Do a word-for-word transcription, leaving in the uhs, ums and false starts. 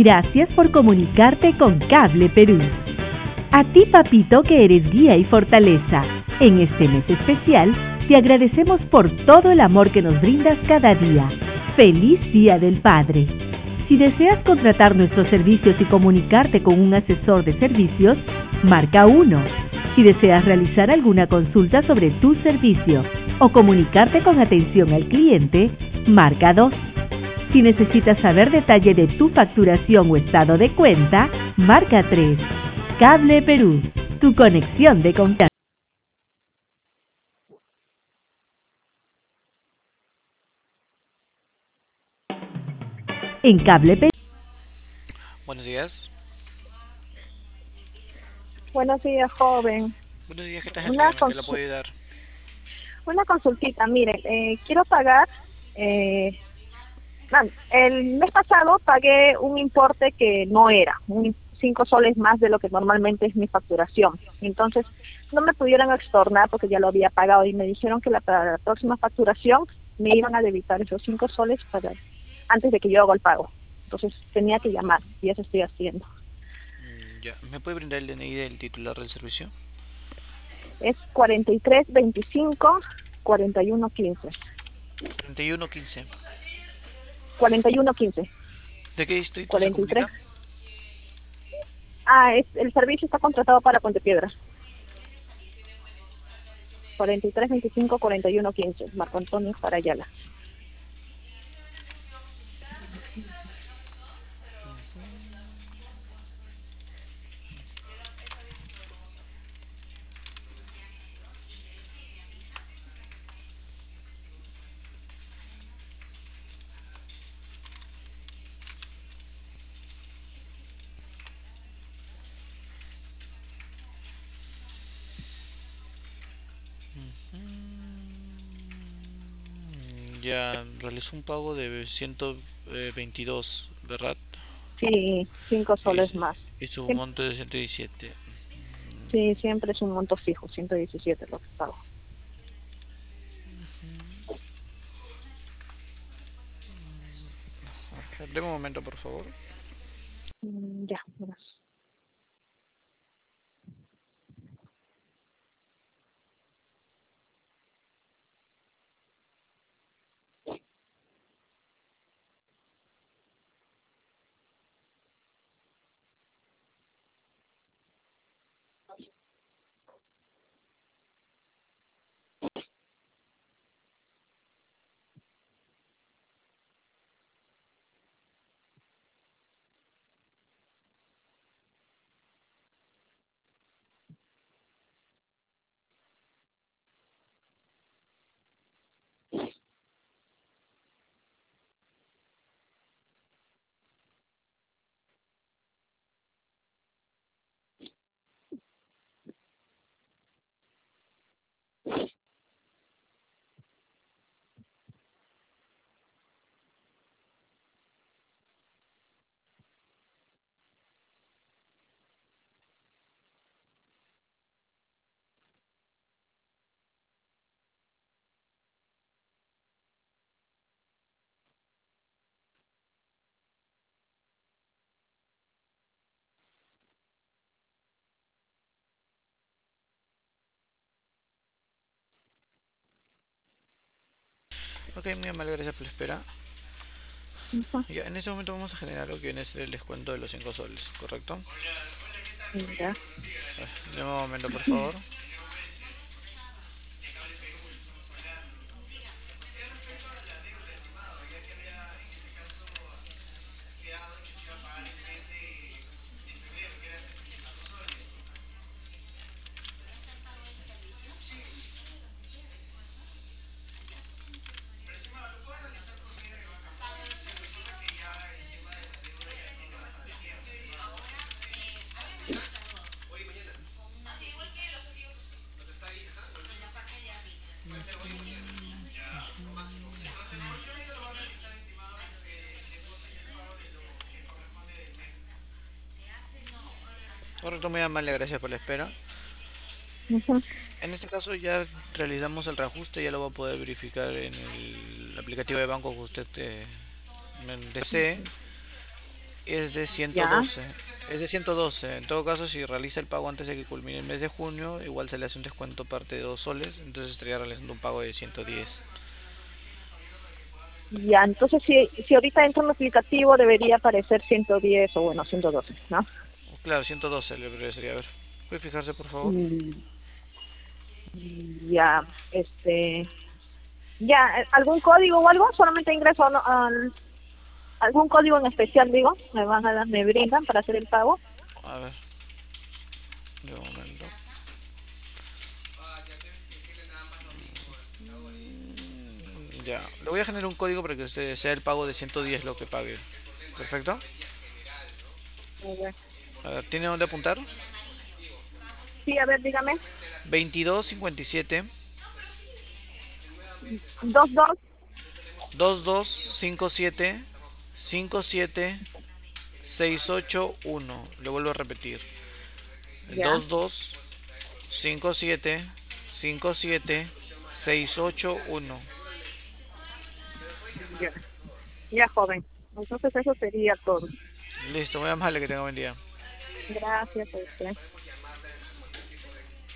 Gracias por comunicarte con Cable Perú. A ti, papito, que eres guía y fortaleza. En este mes especial, te agradecemos por todo el amor que nos brindas cada día. ¡Feliz Día del Padre! Si deseas contratar nuestros servicios y comunicarte con un asesor de servicios, marca uno. Si deseas realizar alguna consulta sobre tu servicio o comunicarte con atención al cliente, marca dos. Si necesitas saber detalle de tu facturación o estado de cuenta, marca tres. Cable Perú, tu conexión de confianza. En Cable Perú. Buenos días. Buenos días, joven. Buenos días, ¿qué tal? Una, ¿Qué le puedo ayudar? una consultita, mire, eh, quiero pagar, eh, bueno, el mes pasado pagué un importe que no era, un cinco soles más de lo que normalmente es mi facturación. Entonces, no me pudieron extornar porque ya lo había pagado y me dijeron que la, para la próxima facturación me iban a debitar esos cinco soles para antes de que yo haga el pago. Entonces, tenía que llamar y eso estoy haciendo. Mm, ya, ¿me puede brindar el D N I del titular del servicio? Es cuarenta y tres veinticinco cuarenta y uno quince. cuarenta y uno quince. cuarenta y uno quince. ¿De qué distrito se cuarenta y tres. comunica? Ah, es, el servicio está contratado para Puente Piedra. cuarenta y tres veinticinco cuarenta y uno quince. Marco Antonio Farayala. Mm, Ya, realizó un pago de ciento veintidós, ¿verdad? Sí, cinco Y, soles más. y su Siem- monto de ciento diecisiete. Sí, siempre es un monto fijo, ciento diecisiete lo que pago. Deme un momento, por favor. Mm, ya, gracias. Ok, muy amable, gracias por la espera. Ujú. Ya, en este momento vamos a generar lo que viene a ser el descuento de los cinco soles, ¿correcto? Ya. Deme un momento, por favor. Correcto, muy amable, gracias por la espera. Ujú. En este caso ya realizamos el reajuste, ya lo va a poder verificar en el aplicativo de banco que usted eh, desee. es de Ya. ciento doce. Es de ciento doce. En todo caso, si realiza el pago antes de que culmine el mes de junio, igual se le hace un descuento parte de dos soles, entonces estaría realizando un pago de ciento diez. Ya, entonces si, si ahorita entra en el aplicativo debería aparecer ciento diez o bueno, ciento doce, ¿no? Claro, ciento doce le parecería. A ver, ¿puede fijarse por favor? Mm, Ya, este, ya, eh, ¿algún código o algo? Solamente ingreso al, al- algún código en especial, digo, me van a dar, me brindan para hacer el pago. A ver, de momento. Mm, Ya, le voy a generar un código para que usted sea el pago de ciento diez lo que pague. Perfecto. A ver. A ver, ¿tiene dónde apuntar? Sí, a ver, dígame. veintidós cincuenta y siete Dos, dos, dos dos cinco siete cinco siete seis ocho uno. Le vuelvo a repetir. El ya, dos dos cinco siete cinco siete seis ocho uno. ya, ya, joven. Entonces eso sería todo. Listo, muy amable, que tenga buen día. Gracias a usted.